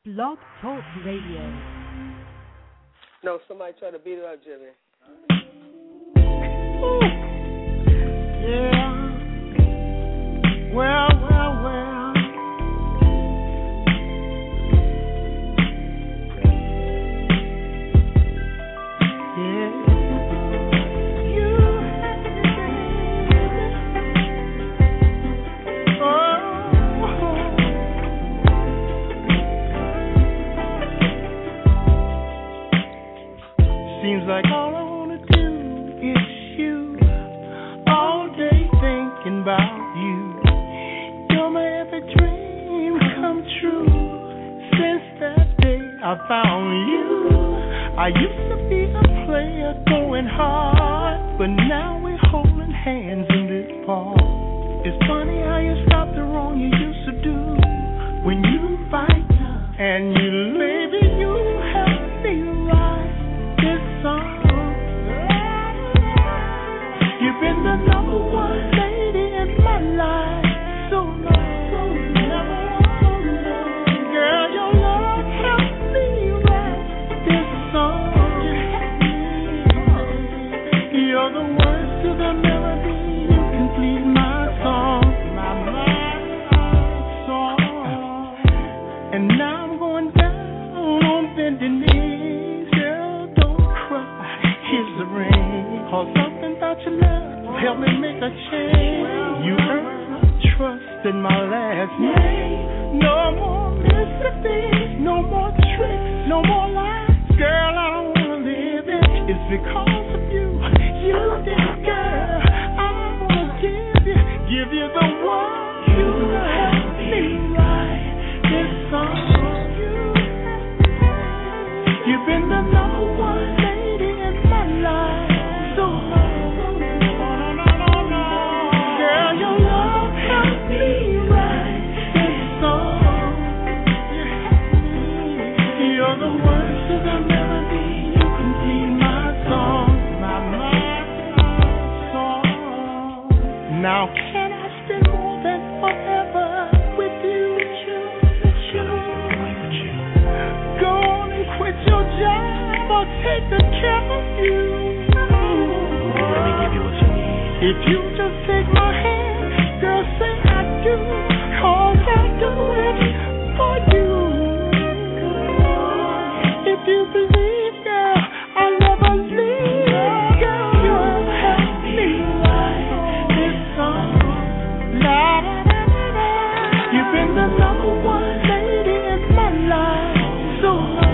Blog Talk Radio. No, somebody try to beat it up, Jimmy. Yeah. Well. Seems like all I wanna do is you. All day thinking about you. You're my every dream come true. Since that day I found you. I used to be a player going hard, but now we're holding hands in this park. It's funny how you stop the wrong you used to do. When you fight and you live it, you help me write this song. You've been the number one lady in my life so long. Girl, your love helped me write this song. You're the words to the melody. You complete my song, my song. And now I'm going down on bending knees. Girl, don't cry. Here's the ring. Cause something about your love help me make a change. You earned trust in my last name. No more mysteries, no more tricks, no more lies. Girl, I don't wanna live it. It's because of you. You did, girl. I wanna give you the one. You help me write this song. You've been the number one lady in my life. So girl, your love helped me write this song. You're the words to the melody. You complete my song, my song. Now can I spend more than forever with you? Go on and quit your job or take the care of you. Let me give you what you need. If you just take my hand, girl, say I do, 'cause I do it for you. If you believe, girl, I'll never leave. Girl, you'll help me write this song. La, da, da, da, da. You've been the number one lady in my life. So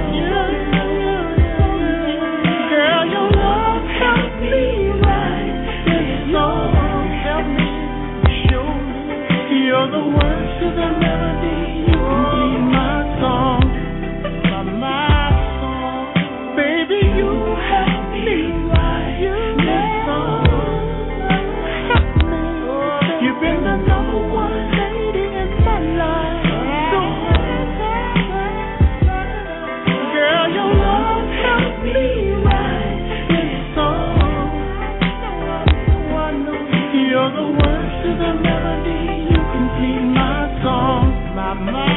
girl, your love helped me write this song. Help me, show me. You're the words to the melody. You complete my song, my song. Baby, you help me write this song. Help me. You've been the number one lady in my life. So girl, your love helped me write this song. You're the words to the melody. You complete my song, my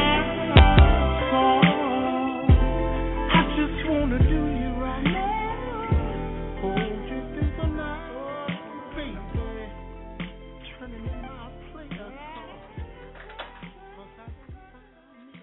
song. I just wanna do you right now. Hold you through the night, baby. Turning in my player song. 'Cause I found me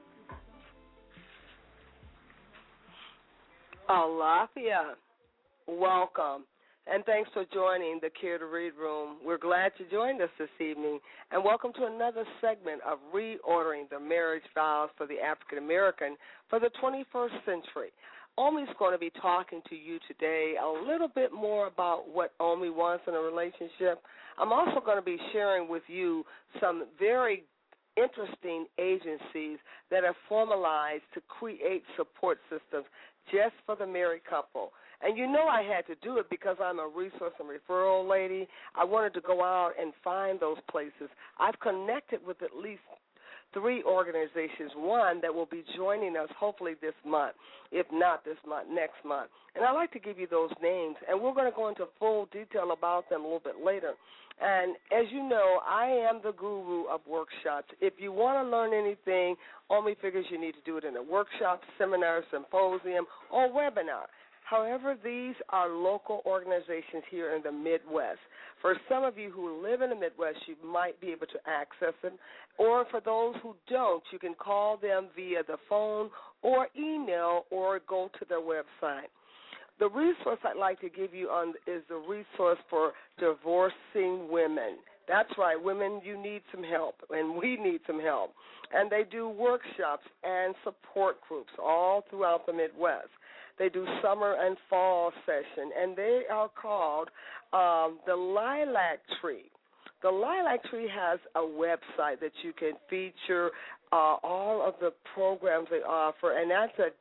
a Alafia, welcome. And thanks for joining the Care to Read Room. We're glad you joined us this evening. And welcome to another segment of Reordering the Marriage Vows for the African American for the 21st century. Omi's going to be talking to you today a little bit more about what Omi wants in a relationship. I'm also going to be sharing with you some very interesting agencies that are formalized to create support systems just for the married couple. And you know I had to do it because I'm a resource and referral lady. I wanted to go out and find those places. I've connected with at least 3 organizations, one that will be joining us hopefully this month, if not this month, next month. And I'd like to give you those names, and we're going to go into full detail about them a little bit later. And as you know, I am the guru of workshops. If you want to learn anything, OMI figures you need to do it in a workshop, seminar, symposium, or webinar. However, these are local organizations here in the Midwest. For some of you who live in the Midwest, you might be able to access them. Or for those who don't, you can call them via the phone or email or go to their website. The resource I'd like to give you is the resource for divorcing women. That's right, women, you need some help, and we need some help. And they do workshops and support groups all throughout the Midwest. They do summer and fall session, and they are called the Lilac Tree. The Lilac Tree has a website that you can feature all of the programs they offer, and that's at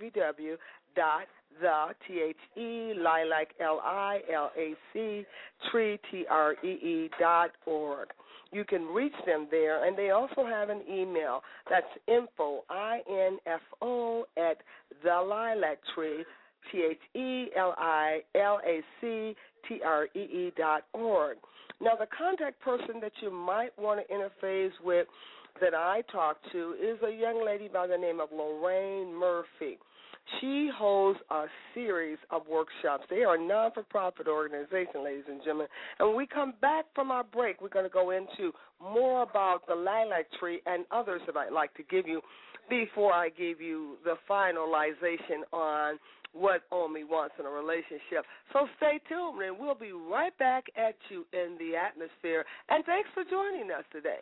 tree.org. You can reach them there, and they also have an email. That's info, I-N-F-O, at thelilactree, THELILACTREE.org. Now, the contact person that you might want to interface with that I talked to is a young lady by the name of Lorraine Murphy. She holds a series of workshops. They are a non-for-profit organization, ladies and gentlemen. And when we come back from our break, we're going to go into more about the Lilac Tree and others that I'd like to give you before I give you the finalization on what OMI wants in a relationship. So stay tuned, and we'll be right back at you in the atmosphere. And thanks for joining us today.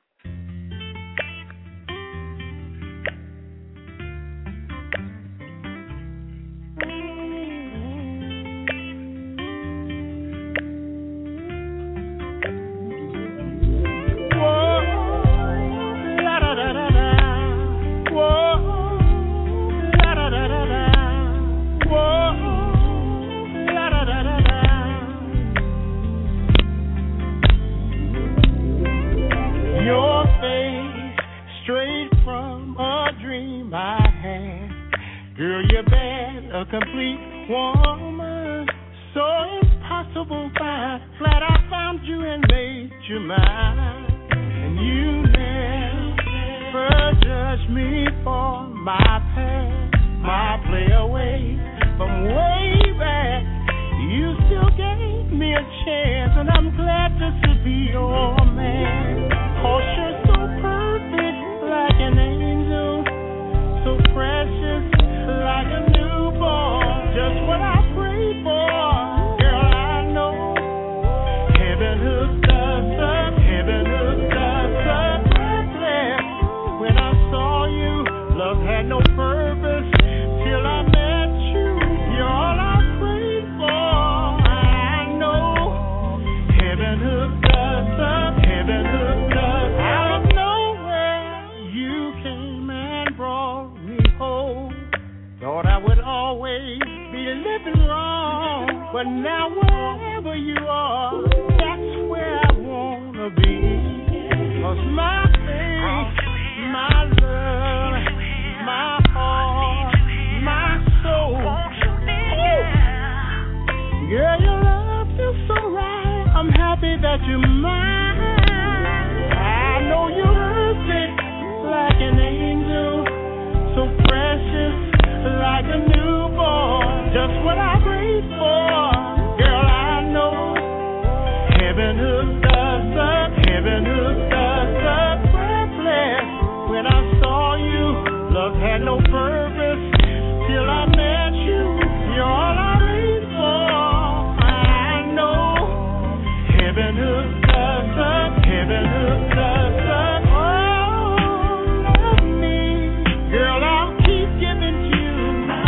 A complete woman, so impossible fine. Glad I found you and made you mine. And you never judged me for my past, my play away from way back. You still gave me a chance, and I'm glad just to be your man. 'Cause you're so perfect, like an angel, so precious, like a newborn, just what I prayed for. Girl, I know heaven hooked us up, breathless. When I saw you, love had no purpose till I met you. You're all I prayed for. I know heaven hooked us up, out of nowhere. You came and brought me home. Thought I would always be living wrong, but now wherever you are, that's where I wanna be. 'Cause my faith, my love, my heart, my soul. Girl, your love feels so right. I'm happy that you're mine. I know you're perfect, like an angel, so precious, like a newborn, just what I prayed for. Girl, I know heaven hooked us up, breathless. When I saw you, love had no purpose till I met you. You're all I prayed for. I know heaven hooked us up, Oh, love me, girl, I'll keep giving to you.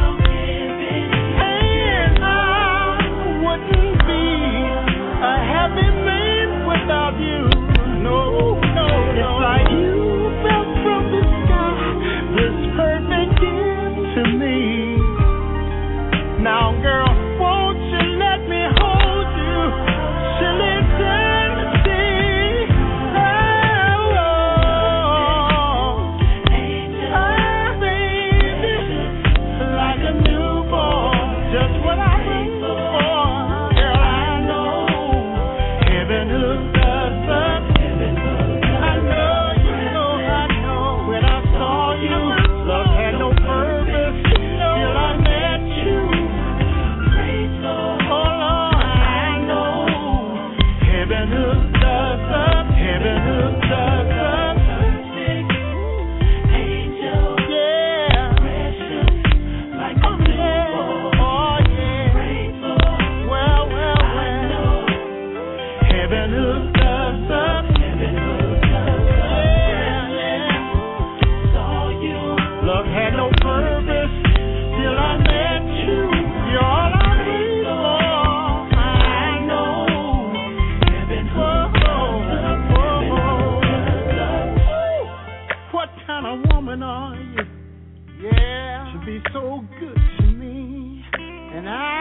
And I wouldn't be a happy man without you. No. It's like you fell from the sky, this perfect gift to me. be so good to me, and I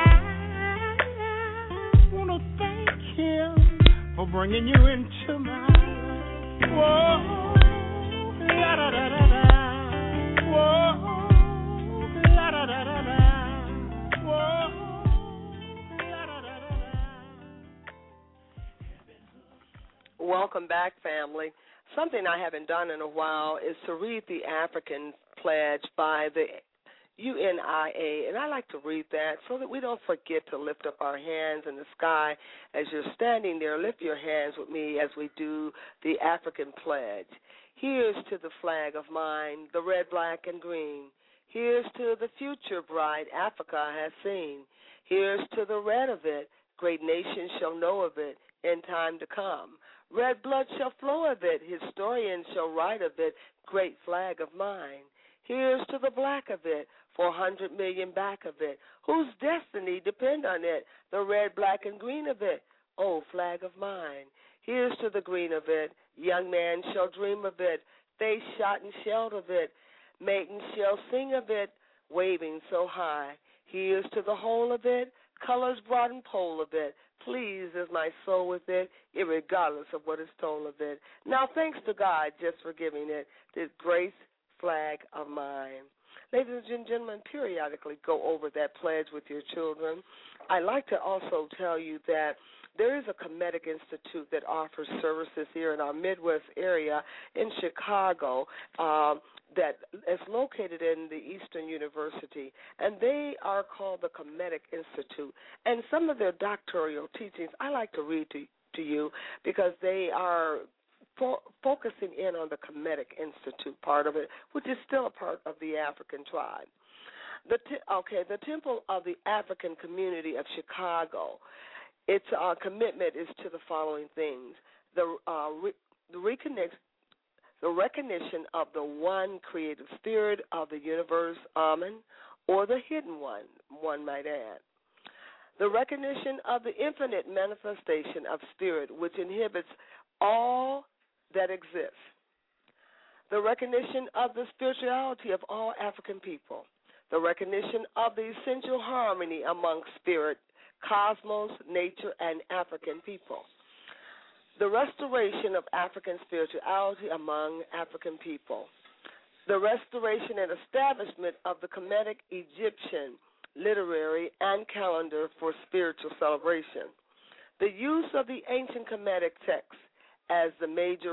want to thank him for bringing you into my life. Whoa, la da da da da. Whoa, la da da da da. Whoa, la da da da da. Welcome back, family. Something I haven't done in a while is to read the African pledge by the UNIA, and I like to read that so that we don't forget to lift up our hands in the sky. As you're standing there, lift your hands with me as we do the African pledge. Here's to the flag of mine, the red, black, and green. Here's to the future bright Africa has seen. Here's to the red of it, great nations shall know of it in time to come. Red blood shall flow of it, historians shall write of it, great flag of mine. Here's to the black of it, 400 million back of it, whose destiny depend on it, the red, black, and green of it, oh, flag of mine. Here's to the green of it, young man shall dream of it, face shot and shelled of it, maiden shall sing of it, waving so high. Here's to the whole of it, colors broad and pole of it, pleased is my soul with it, irregardless of what is told of it. Now thanks to God just for giving it this grace flag of mine. Ladies and gentlemen, periodically go over that pledge with your children. I like to also tell you that there is a Kemetic Institute that offers services here in our Midwest area in Chicago that is located in the Eastern University, and they are called the Kemetic Institute. And some of their doctoral teachings I like to read to you because they are focusing in on the Kemetic Institute part of it, which is still a part of the African tribe. The Temple of the African Community of Chicago, its commitment is to the following things: the recognition of the one creative spirit of the universe, Amen, or the hidden one might add. The recognition of the infinite manifestation of spirit, which inhibits all that exists. The recognition of the spirituality of all African people. The recognition of the essential harmony among spirit, cosmos, nature, and African people. The restoration of African spirituality among African people. The restoration and establishment of the Kemetic Egyptian literary and calendar for spiritual celebration. The use of the ancient Kemetic texts as the major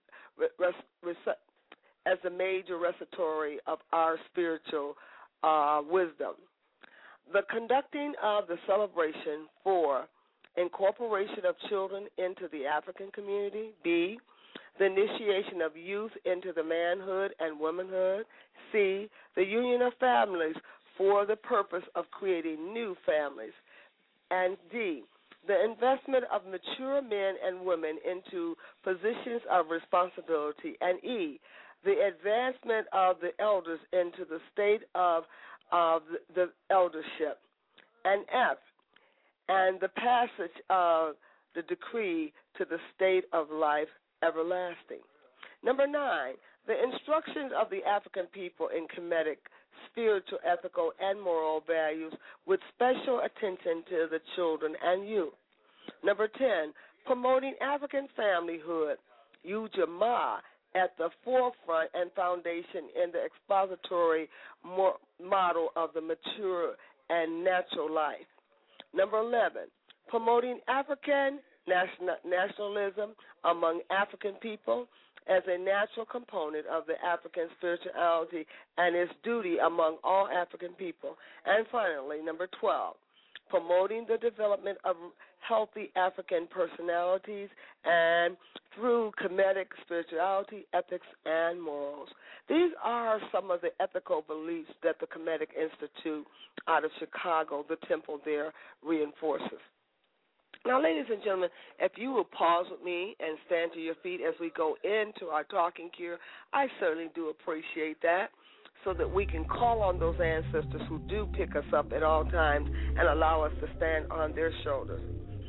repository of our spiritual wisdom. The conducting of the celebration for incorporation of children into the African community. B, the initiation of youth into the manhood and womanhood. C, the union of families for the purpose of creating new families. And D, the investment of mature men and women into positions of responsibility. And E, the advancement of the elders into the state of the eldership. And F, and the passage of the decree to the state of life everlasting. Number 9, the instructions of the African people in Kemetic spiritual, ethical, and moral values with special attention to the children and youth. Number 10, promoting African familyhood, Ujamaa, at the forefront and foundation in the expository model of the mature and natural life. Number 11, promoting African nationalism among African people as a natural component of the African spirituality and its duty among all African people. And finally, number 12, promoting the development of healthy African personalities and through Kemetic spirituality, ethics, and morals. These are some of the ethical beliefs that the Kemetic Institute out of Chicago, the temple there, reinforces. Now, ladies and gentlemen, if you will pause with me and stand to your feet as we go into our talking cure, I certainly do appreciate that, so that we can call on those ancestors who do pick us up at all times and allow us to stand on their shoulders.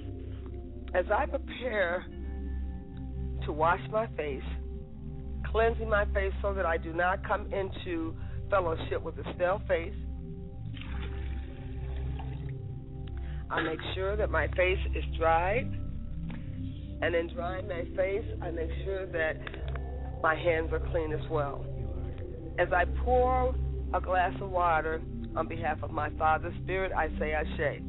As I prepare to wash my face, cleansing my face so that I do not come into fellowship with a stale face. I make sure that my face is dried. And in drying my face, I make sure that my hands are clean as well. As I pour a glass of water on behalf of my Father's Spirit, I say Ashe.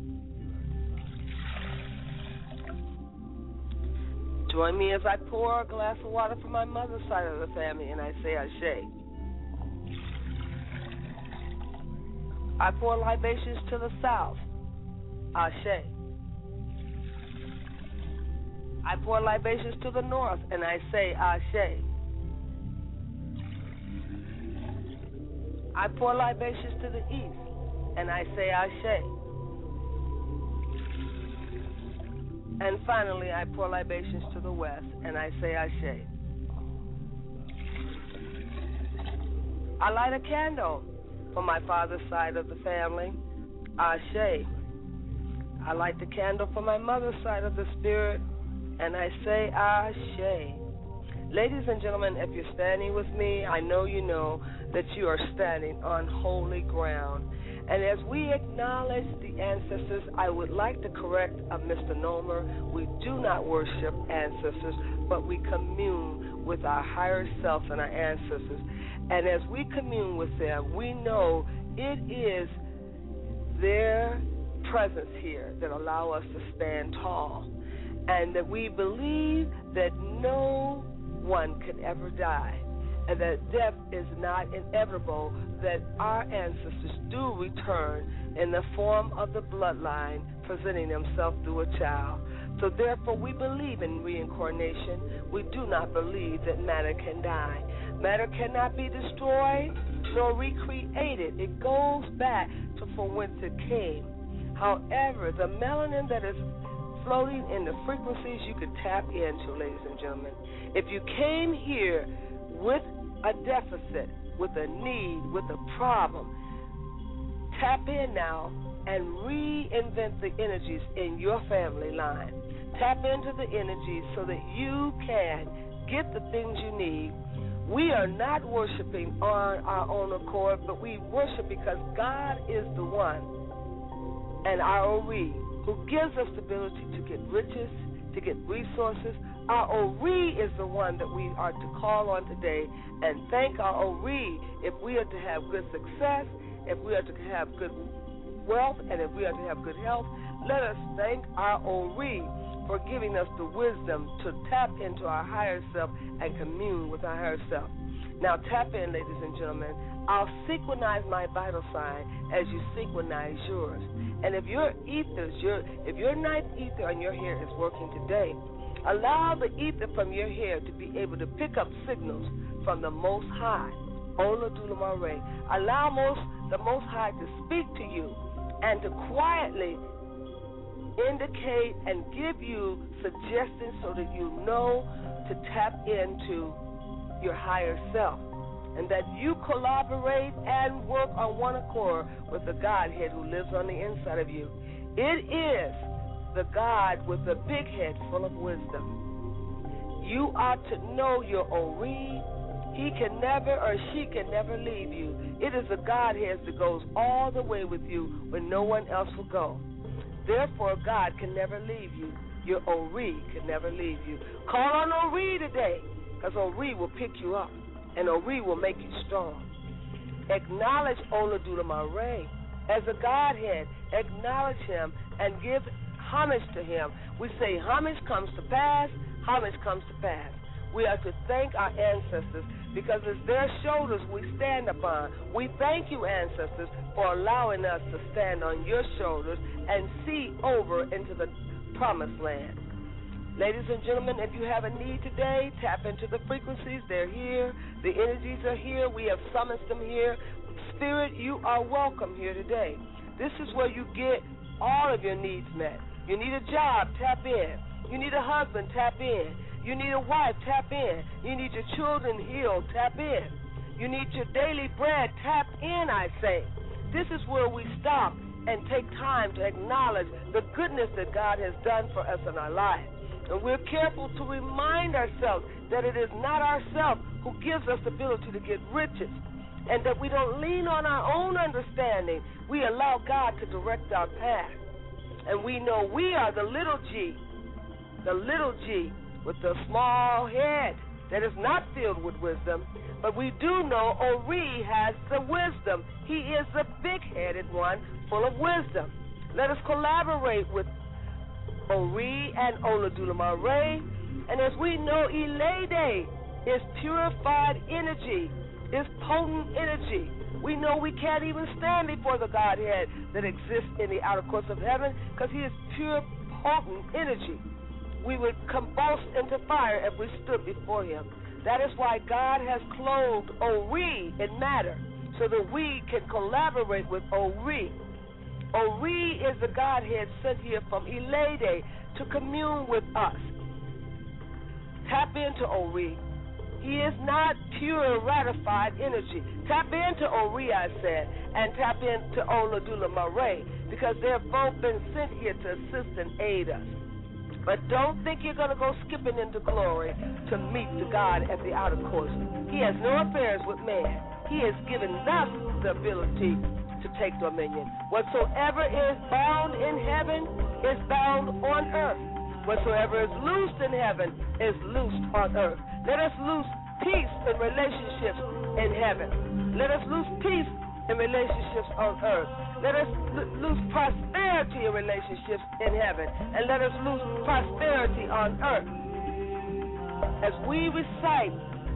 Join me as I pour a glass of water for my mother's side of the family, and I say Ashe. I pour libations to the south. Ashe. I pour libations to the north, and I say Ashe. I pour libations to the east, and I say Ashe. And finally, I pour libations to the west, and I say Ashe. I light a candle for my father's side of the family. Ashe. I light the candle for my mother's side of the spirit, and I say Ashe. Ladies and gentlemen, if you're standing with me, I know you know that you are standing on holy ground. And as we acknowledge the ancestors, I would like to correct a misnomer. We do not worship ancestors, but we commune with our higher self and our ancestors. And as we commune with them, we know it is their presence here that allow us to stand tall. And that we believe that no one can ever die, and that death is not inevitable, that our ancestors do return in the form of the bloodline presenting themselves through a child. So therefore we believe in reincarnation. We do not believe that matter can die. Matter cannot be destroyed nor recreated. It goes back to from whence it came. However, the melanin that is floating in the frequencies you could tap into, ladies and gentlemen. If you came here with a deficit, with a need, with a problem, tap in now and reinvent the energies in your family line. Tap into the energies so that you can get the things you need. We are not worshiping on our own accord, but we worship because God is the one, and our Ori, who gives us the ability to get riches, to get resources. Our Ori is the one that we are to call on today and thank our Ori if we are to have good success, if we are to have good wealth, and if we are to have good health. Let us thank our Ori for giving us the wisdom to tap into our higher self and commune with our higher self. Now tap in, ladies and gentlemen. I'll synchronize my vital sign as you synchronize yours. And if your ethers, if your ninth ether on your hair is working today, allow the ether from your hair to be able to pick up signals from the Most High, Ola Dula Mare. Allow the Most High to speak to you and to quietly indicate and give you suggestions so that you know to tap into your higher self, and that you collaborate and work on one accord with the Godhead who lives on the inside of you. It is the God with the big head full of wisdom. You are to know your Ori. He can never or she can never leave you. It is the Godhead that goes all the way with you when no one else will go. Therefore, God can never leave you. Your Ori can never leave you. Call on Ori today, because Ori will pick you up, and Ori will make you strong. Acknowledge Ola Dula Mare as a Godhead. Acknowledge him and give homage to him. We say homage comes to pass, homage comes to pass. We are to thank our ancestors because it's their shoulders we stand upon. We thank you, ancestors, for allowing us to stand on your shoulders and see over into the promised land. Ladies and gentlemen, if you have a need today, tap into the frequencies. They're here. The energies are here. We have summoned them here. Spirit, you are welcome here today. This is where you get all of your needs met. You need a job, tap in. You need a husband, tap in. You need a wife, tap in. You need your children healed, tap in. You need your daily bread, tap in, I say. This is where we stop and take time to acknowledge the goodness that God has done for us in our life. And we're careful to remind ourselves that it is not ourselves who gives us the ability to get riches. and that we don't lean on our own understanding. We allow God to direct our path. And we know we are the little g with the small head that is not filled with wisdom. But we do know Ori has the wisdom. He is the big-headed one, full of wisdom. Let us collaborate with Ori and Olodulama Ray. And as we know, Elede is purified energy, is potent energy. We know we can't even stand before the Godhead that exists in the outer courts of heaven because he is pure, potent energy. We would combust into fire if we stood before him. That is why God has clothed Ori in matter so that we can collaborate with Ori. Ori is the Godhead sent here from Elede to commune with us. Tap into Ori. He is not pure, ratified energy. Tap into Ori, I said, and tap into Olodulama Ray, because they've both been sent here to assist and aid us. But don't think you're going to go skipping into glory to meet the God at the outer courts. He has no affairs with man. He has given us the ability to take dominion. Whatsoever is bound in heaven is bound on earth. Whatsoever is loosed in heaven is loosed on earth. Let us loose peace in relationships in heaven. Let us loose peace in relationships on earth. Let us loose prosperity in relationships in heaven. And let us loose prosperity on earth. As we recite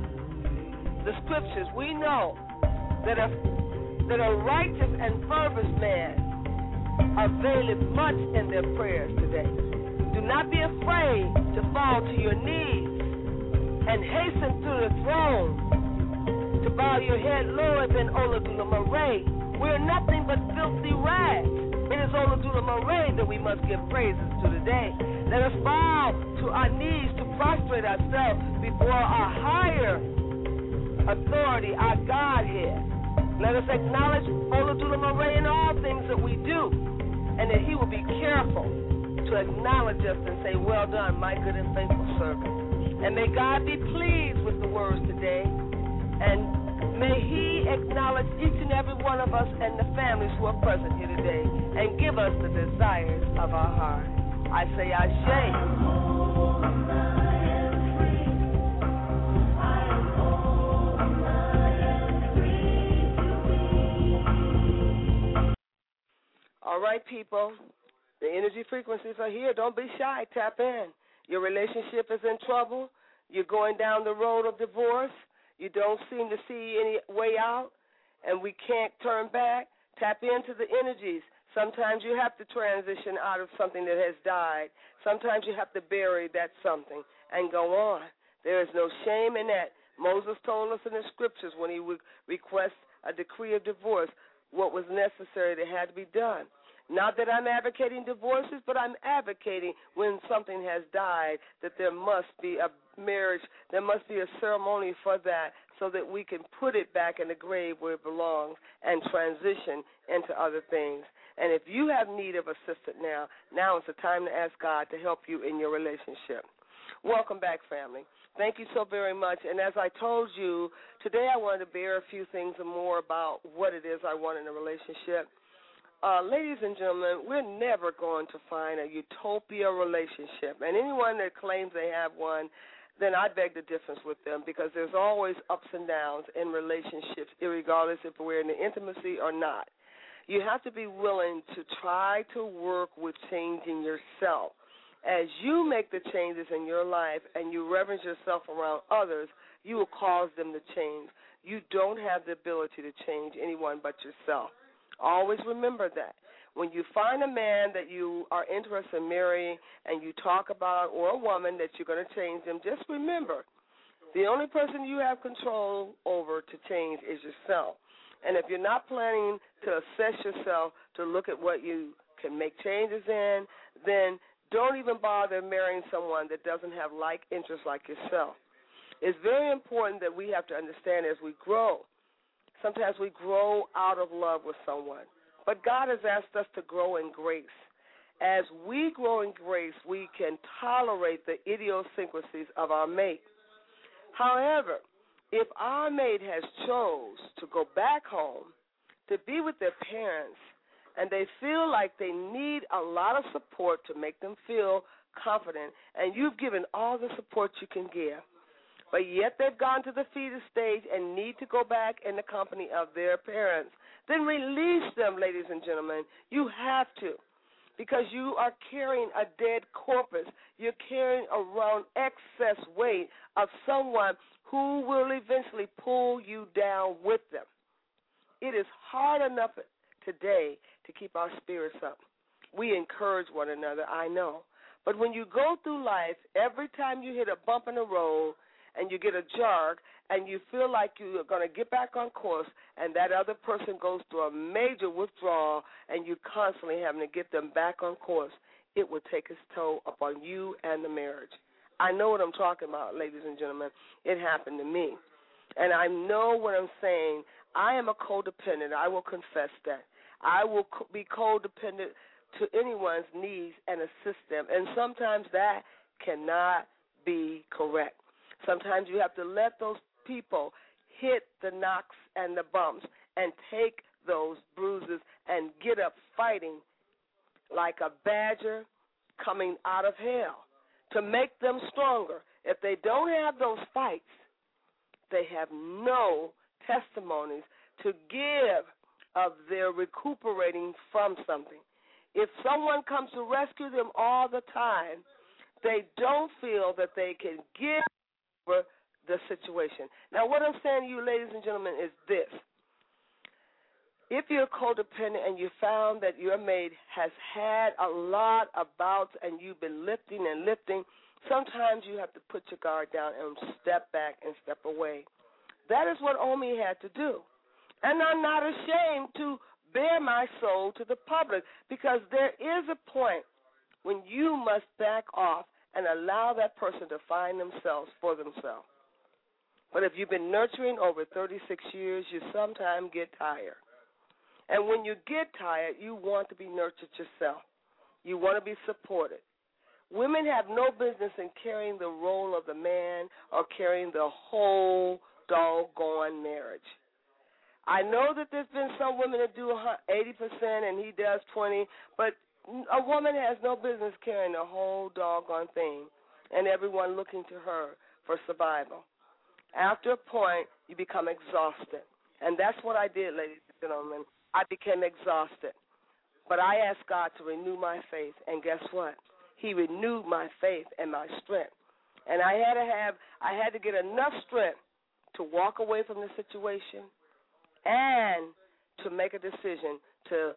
the scriptures, we know that a righteous and fervent man availeth much in their prayers today. Do not be afraid to fall to your knees and hasten to the throne to bow your head lower than Olodulama Ray. We're nothing but filthy rags. It is Olodulama Ray that we must give praises to today. Let us bow to our knees to prostrate ourselves before our higher authority, our Godhead. Let us acknowledge Olodulama Ray in all things that we do, and that he will be careful to acknowledge us and say, well done, my good and faithful servant. And may God be pleased with the words today, and may he acknowledge each and every one of us and the families who are present here today, and give us the desires of our heart. I say, Ashe. All right, people. The energy frequencies are here. Don't be shy. Tap in. Your relationship is in trouble. You're going down the road of divorce. You don't seem to see any way out, and we can't turn back. Tap into the energies. Sometimes you have to transition out of something that has died. Sometimes you have to bury that something and go on. There is no shame in that. Moses told us in the scriptures when he would request a decree of divorce what was necessary that had to be done. Not that I'm advocating divorces, but I'm advocating when something has died that there must be a marriage, there must be a ceremony for that so that we can put it back in the grave where it belongs and transition into other things. And if you have need of assistance now is the time to ask God to help you in your relationship. Welcome back, family. Thank you so very much. And as I told you, today I wanted to bear a few things more about what it is I want in a relationship. Ladies and gentlemen, we're never going to find a utopia relationship. And anyone that claims they have one, then I beg the difference with them, because there's always ups and downs in relationships, regardless if we're in the intimacy or not. You have to be willing to try to work with changing yourself. As you make the changes in your life and you reverence yourself around others, you will cause them to change. You don't have the ability to change anyone but yourself. Always remember that. When you find a man that you are interested in marrying and you talk about, or a woman that you're going to change them, just remember, the only person you have control over to change is yourself. And if you're not planning to assess yourself to look at what you can make changes in, then don't even bother marrying someone that doesn't have like interests like yourself. It's very important that we have to understand as we grow. Sometimes we grow out of love with someone. But God has asked us to grow in grace. As we grow in grace, we can tolerate the idiosyncrasies of our mate. However, if our mate has chose to go back home to be with their parents and they feel like they need a lot of support to make them feel confident, and you've given all the support you can give, but yet they've gone to the fetal stage and need to go back in the company of their parents, then release them, ladies and gentlemen. You have to, because you are carrying a dead corpus. You're carrying around excess weight of someone who will eventually pull you down with them. It is hard enough today to keep our spirits up. We encourage one another, I know. But when you go through life, every time you hit a bump in the road and you get a jerk and you feel like you are going to get back on course and that other person goes through a major withdrawal and you constantly having to get them back on course, it will take its toll upon you and the marriage. I know what I'm talking about, ladies and gentlemen. It happened to me. And I know what I'm saying. I am a codependent. I will confess that. I will be codependent to anyone's needs and assist them. And sometimes that cannot be correct. Sometimes you have to let those people hit the knocks and the bumps and take those bruises and get up fighting like a badger coming out of hell to make them stronger. If they don't have those fights, they have no testimonies to give of their recuperating from something. If someone comes to rescue them all the time, they don't feel that they can give over the situation. Now, what I'm saying to you, ladies and gentlemen, is this. If you're codependent and you found that your mate has had a lot of bouts and you've been lifting and lifting, sometimes you have to put your guard down and step back and step away. That is what Omi had to do. And I'm not ashamed to bare my soul to the public, because there is a point when you must back off and allow that person to find themselves for themselves. But if you've been nurturing over 36 years, you sometimes get tired. And when you get tired, you want to be nurtured yourself. You want to be supported. Women have no business in carrying the role of the man or carrying the whole doggone marriage. I know that there's been some women that do 80% and he does 20%, but a woman has no business carrying the whole doggone thing and everyone looking to her for survival. After a point, you become exhausted. And that's what I did, ladies and gentlemen. I became exhausted. But I asked God to renew my faith, and guess what? He renewed my faith and my strength. And I had to get enough strength to walk away from the situation and to make a decision to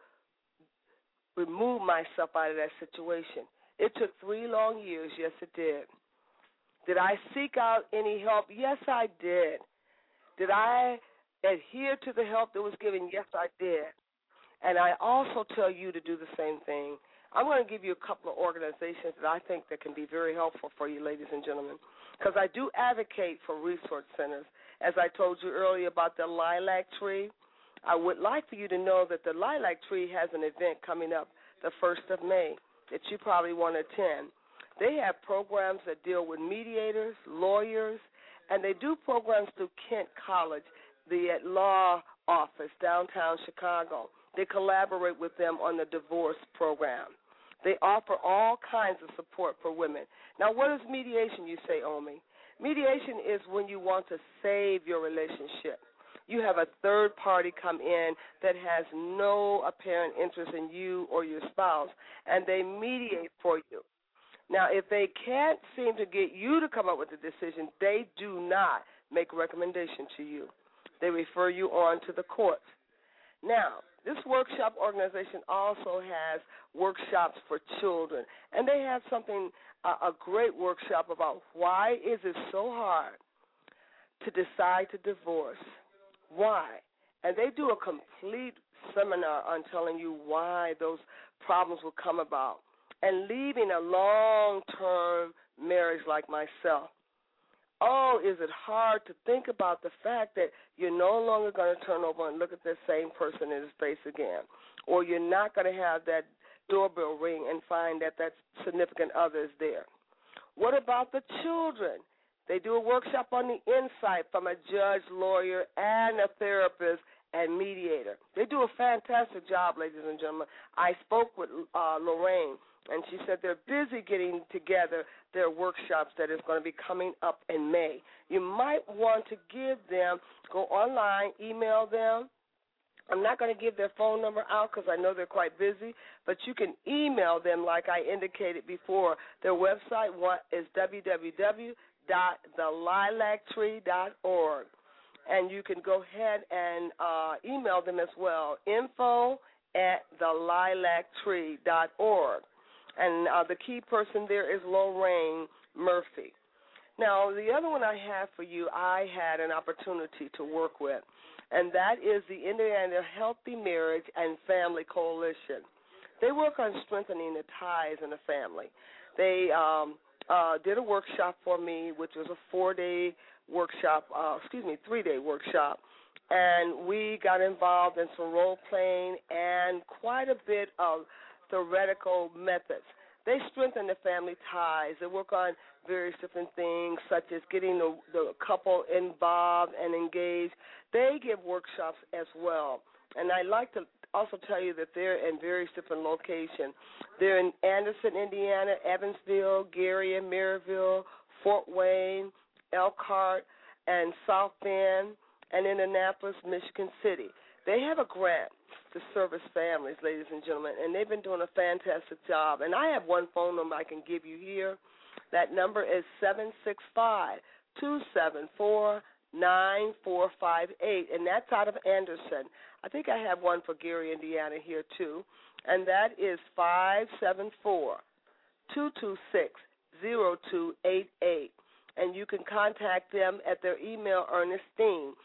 remove myself out of that situation. It took 3 long years. Yes, it did. Did I seek out any help? Yes, I did. Did I adhere to the help that was given? Yes, I did. And I also tell you to do the same thing. I'm going to give you a couple of organizations that I think that can be very helpful for you, ladies and gentlemen, because I do advocate for resource centers. As I told you earlier about the Lilac Tree, I would like for you to know that the Lilac Tree has an event coming up the 1st of May that you probably want to attend. They have programs that deal with mediators, lawyers, and they do programs through Kent College, the law office, downtown Chicago. They collaborate with them on the divorce program. They offer all kinds of support for women. Now, what is mediation, you say, Omi? Mediation is when you want to save your relationship. You have a third party come in that has no apparent interest in you or your spouse, and they mediate for you. Now, if they can't seem to get you to come up with a decision, they do not make a recommendation to you. They refer you on to the courts. Now, this workshop organization also has workshops for children, and they have something, a great workshop about why is it so hard to decide to divorce. Why? And they do a complete seminar on telling you why those problems will come about and leaving a long-term marriage like myself. Oh, is it hard to think about the fact that you're no longer going to turn over and look at the same person in his face again, or you're not going to have that doorbell ring and find that that significant other is there. What about the children? They do a workshop on the insight from a judge, lawyer, and a therapist and mediator. They do a fantastic job, ladies and gentlemen. I spoke with Lorraine, and she said they're busy getting together their workshops that is going to be coming up in May. You might want to give them, go online, email them. I'm not going to give their phone number out because I know they're quite busy, but you can email them like I indicated before. Their website is www.thelilactree.org, and you can go ahead and email them as well, info@thelilactree.org. And the key person there is Lorraine Murphy. Now, the other one I have for you, I had an opportunity to work with, and that is the Indiana Healthy Marriage and Family Coalition. They work on strengthening the ties in the family. They did a workshop for me, which was a 3-day workshop, and we got involved in some role-playing and quite a bit of theoretical methods. They strengthen the family ties. They work on various different things, such as getting the couple involved and engaged. They give workshops as well. And I'd like to also tell you that they're in various different locations. They're in Anderson, Indiana, Evansville, Gary and Maryville, Fort Wayne, Elkhart, and South Bend, and Indianapolis, Michigan City. They have a grant to service families, ladies and gentlemen, and they've been doing a fantastic job. And I have one phone number I can give you here. That number is 765-274-9458, and that's out of Anderson. I think I have one for Gary, Indiana here too, and that is 574-226-0288. And you can contact them at their email, Ernestine,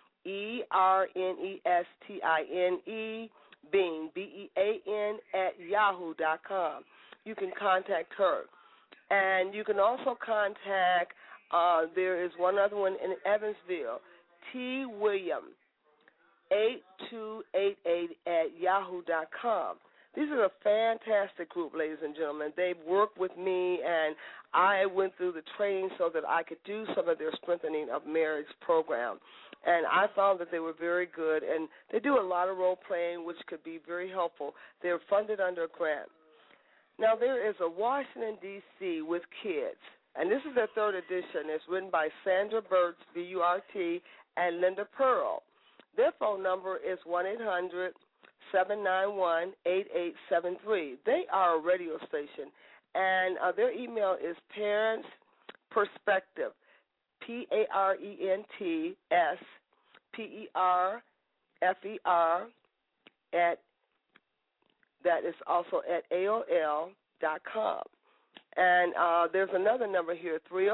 ERNESTINE, Bean, BEAN, @yahoo.com. You can contact her. And you can also contact, there is one other one in Evansville, T. William, 8288 @yahoo.com. These are a fantastic group, ladies and gentlemen. They've worked with me, and I went through the training so that I could do some of their strengthening of marriage program. And I found that they were very good, and they do a lot of role-playing, which could be very helpful. They're funded under a grant. Now, there is a Washington, D.C. with kids, and this is their 3rd edition. It's written by Sandra Burtz, B-U-R-T, and Linda Pearl. Their phone number is 1-800-791-8873. They are a radio station, and their email is parentsperspective, PARENTSPERFER that is also at AOL.com. And there's another number here,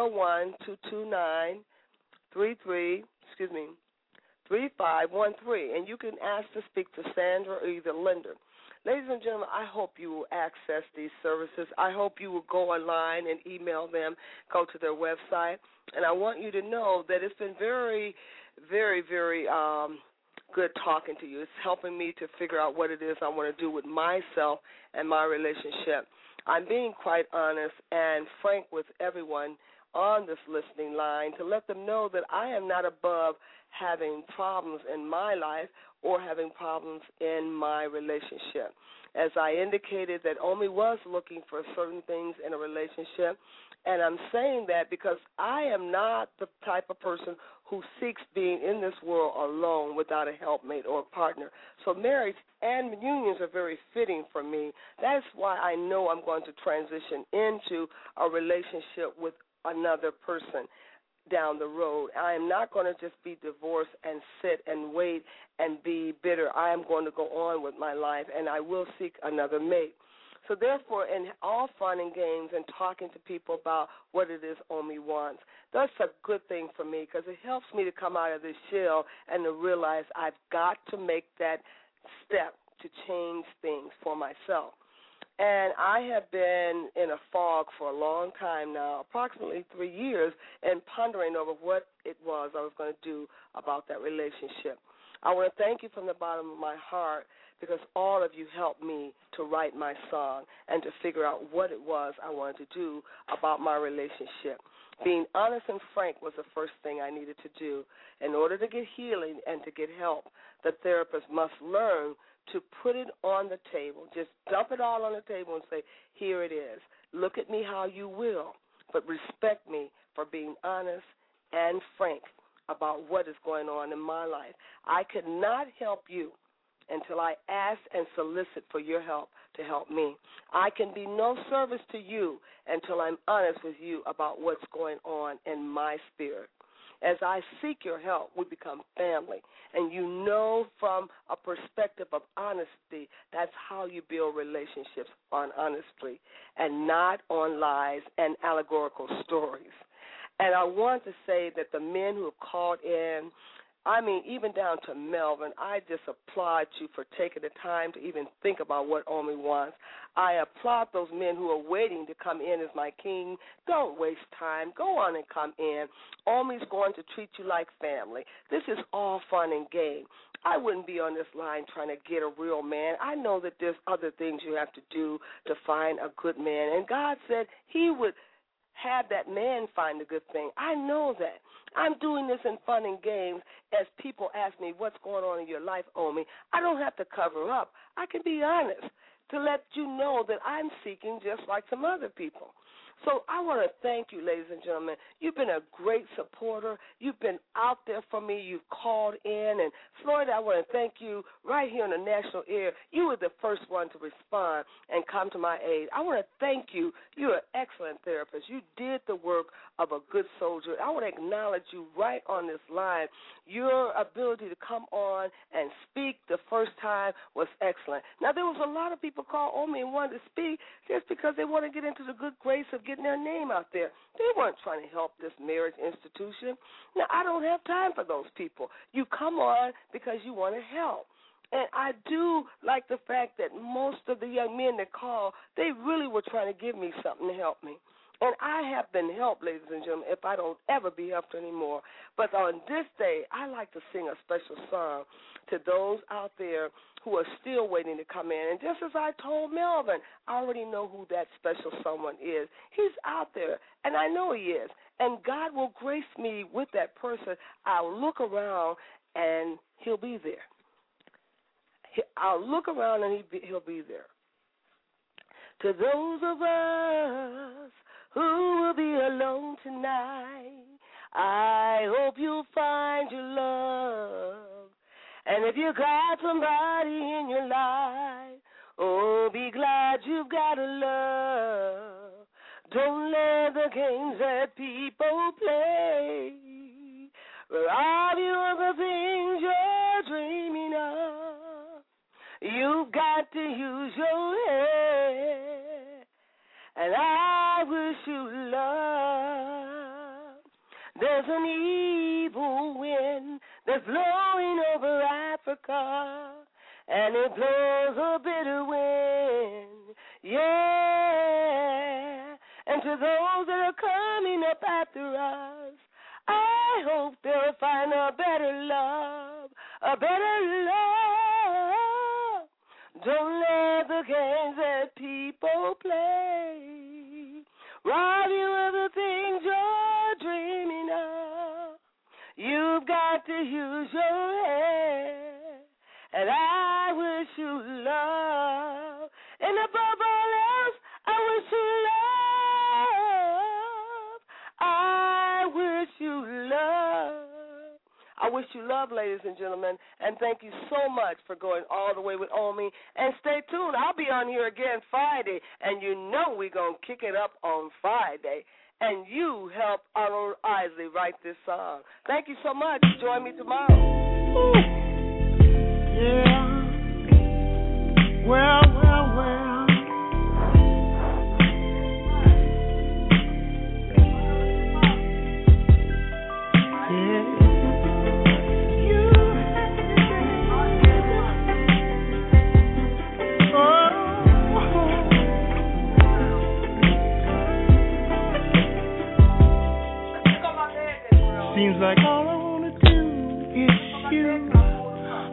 301-229-3513, and you can ask to speak to Sandra or either Linda. Ladies and gentlemen, I hope you will access these services. I hope you will go online and email them, go to their website. And I want you to know that it's been very, very, very good talking to you. It's helping me to figure out what it is I want to do with myself and my relationship. I'm being quite honest and frank with everyone on this listening line to let them know that I am not above having problems in my life or having problems in my relationship. As I indicated, that Omi was looking for certain things in a relationship, and I'm saying that because I am not the type of person who seeks being in this world alone without a helpmate or a partner. So marriage and unions are very fitting for me. That's why I know I'm going to transition into a relationship with another person down the road. I am not going to just be divorced and sit and wait and be bitter. I am going to go on with my life, and I will seek another mate. So therefore, in all fun and games and talking to people about what it is Omi wants, that's a good thing for me because it helps me to come out of this shell and to realize I've got to make that step to change things for myself. And I have been in a fog for a long time now, approximately 3 years, and pondering over what it was I was going to do about that relationship. I want to thank you from the bottom of my heart because all of you helped me to write my song and to figure out what it was I wanted to do about my relationship. Being honest and frank was the first thing I needed to do. In order to get healing and to get help, the therapist must learn to put it on the table. Just dump it all on the table and say, here it is. Look at me how you will, but respect me for being honest and frank about what is going on in my life. I could not help you until I ask and solicit for your help to help me. I can be no service to you until I'm honest with you about what's going on in my spirit. As I seek your help, we become family. And you know from a perspective of honesty, that's how you build relationships, on honesty and not on lies and allegorical stories. And I want to say that the men who have called in, I mean, even down to Melvin, I just applaud you for taking the time to even think about what Omi wants. I applaud those men who are waiting to come in as my king. Don't waste time. Go on and come in. Omi's going to treat you like family. This is all fun and game. I wouldn't be on this line trying to get a real man. I know that there's other things you have to do to find a good man. And God said he would have that man find a good thing. I know that. I'm doing this in fun and games as people ask me what's going on in your life, Omi. I don't have to cover up. I can be honest to let you know that I'm seeking just like some other people. So I want to thank you, ladies and gentlemen. You've been a great supporter. You've been out there for me. You've called in. And, Florida, I want to thank you right here on the national air. You were the first one to respond and come to my aid. I want to thank you. You're an excellent therapist. You did the work of a good soldier. I want to acknowledge you right on this line. Your ability to come on and speak the first time was excellent. Now, there was a lot of people call on me and wanted to speak just because they want to get into the good grace of getting their name out there. They weren't trying to help this marriage institution. Now, I don't have time for those people. You come on because you want to help. And I do like the fact that most of the young men that call, they really were trying to give me something to help me. And I have been helped, ladies and gentlemen, if I don't ever be helped anymore. But on this day, I like to sing a special song to those out there who are still waiting to come in. And just as I told Melvin, I already know who that special someone is. He's out there, and I know he is. And God will grace me with that person. I'll look around, and he'll be there. I'll look around, and he'll be there. To those of us who will be alone tonight, I hope you'll find your love. And if you got somebody in your life, oh, be glad you've got a love. Don't let the games that people play rob you of the things you're dreaming of. You've got to use your head, and I wish you love. There's an evil wind that's blowing over Africa, and it blows a bitter wind, yeah. And to those that are coming up after us, I hope they'll find a better love, a better love. Don't let the games that people play rob you of the things you're dreaming of. You've got to use your head, and I wish you love. And above all else, I wish you love. I wish you love. I wish you love, ladies and gentlemen, and thank you so much for going all the way with Omi. And stay tuned. I'll be on here again Friday, and you know we're going to kick it up on Friday. And you helped Arnold Isley write this song. Thank you so much. Join me tomorrow. Ooh. Yeah. Well. Seems like all I wanna do is you.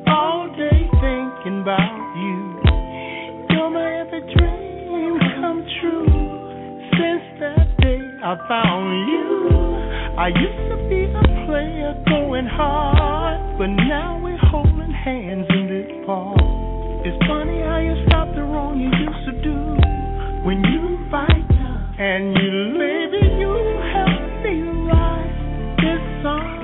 I found you. I used to be a player going hard, but now we're holding hands in this park. It's funny how you stop the wrong you used to do when you fight, and baby, you helped me write this song.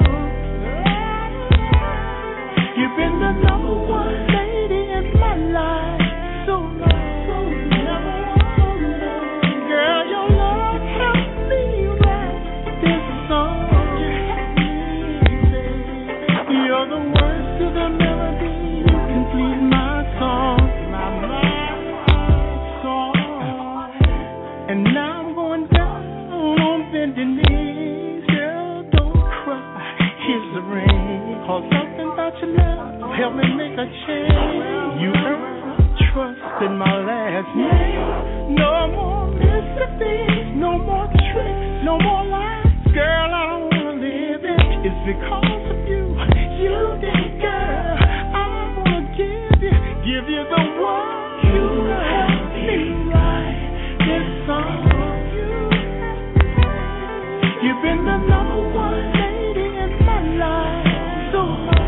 You've been the number one lady in my life so long. Girl, your love helped me write this song. You're the words to the melody, you complete my song, my song. And now I'm going down on bending knees. Girl, don't cry, here's the ring. Cause something about your love help me make a change. You earned trust in my last name. No more mysteries, no more tricks, no more lies. Girl, I don't wanna live it. It's because of you. You did, girl. I wanna give you the one. You helped me write this song. You've been the number one lady in my life. So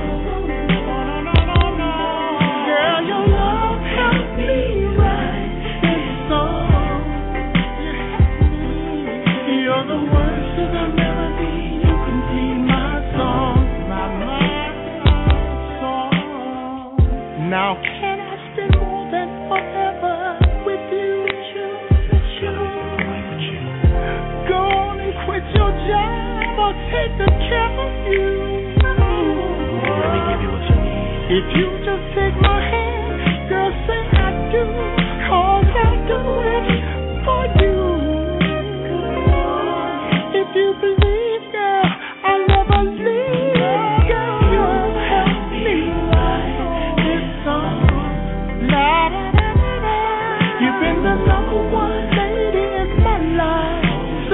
girl, your love helped me write this song. You're the words to the melody, you complete my song, my song. Now can I spend more than forever with you? Go on and quit your job or take the care of you. Let me give you what you need. If you just take my hand, girl, say I do, cause I do it for you. If you believe, girl, I'll never leave. Girl, you help me write this song. La, da, da, da, da. You've been the number one lady in my life. So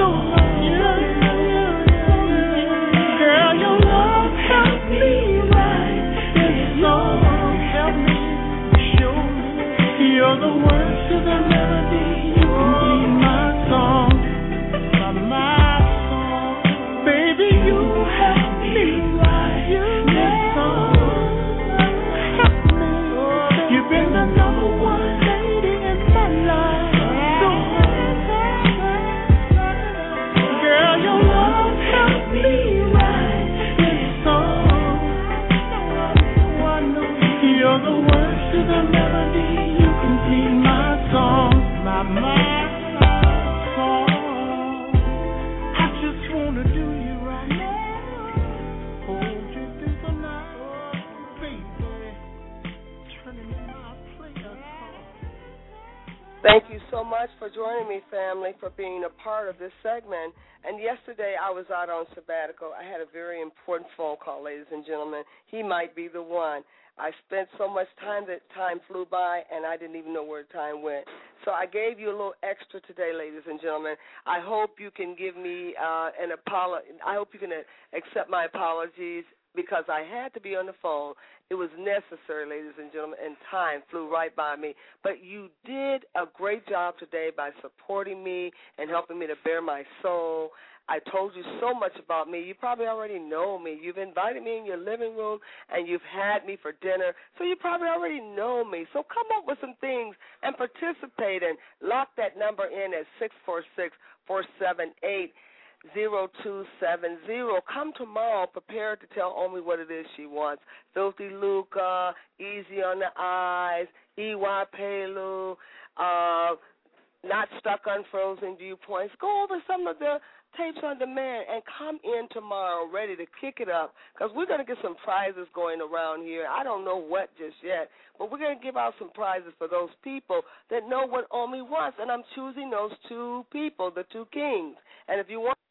girl, your love help me write this song. Help me show me you're the words to the melody. You complete my song, my song. Baby, you help me write this song. Help me. You've been the number one lady in my life. So girl, your love help me write this song. You're the words to the melody, you complete my song, my song. I just wanna do you right now. Hold you through the night, baby. Turning my player song. Thank you so much for joining me, family, for being a part of this segment. And yesterday I was out on sabbatical. I had a very important phone call, ladies and gentlemen. He might be the one. I spent so much time that time flew by, and I didn't even know where time went. So I gave you a little extra today, ladies and gentlemen. I hope you can give me an apology. I hope you can accept my apologies because I had to be on the phone. It was necessary, ladies and gentlemen, and time flew right by me. But you did a great job today by supporting me and helping me to bear my soul. I told you so much about me. You probably already know me. You've invited me in your living room, and you've had me for dinner, so you probably already know me. So come up with some things and participate, and lock that number in at 646-478-0270. Come tomorrow prepared to tell Omi what it is she wants. Filthy Luca, Easy on the Eyes, EY Pelu, Not Stuck on Frozen Viewpoints. Go over some of the tapes on demand and come in tomorrow ready to kick it up because we're going to get some prizes going around here. I don't know what just yet, but we're going to give out some prizes for those people that know what Omi wants, and I'm choosing those two people, the two kings. And if you want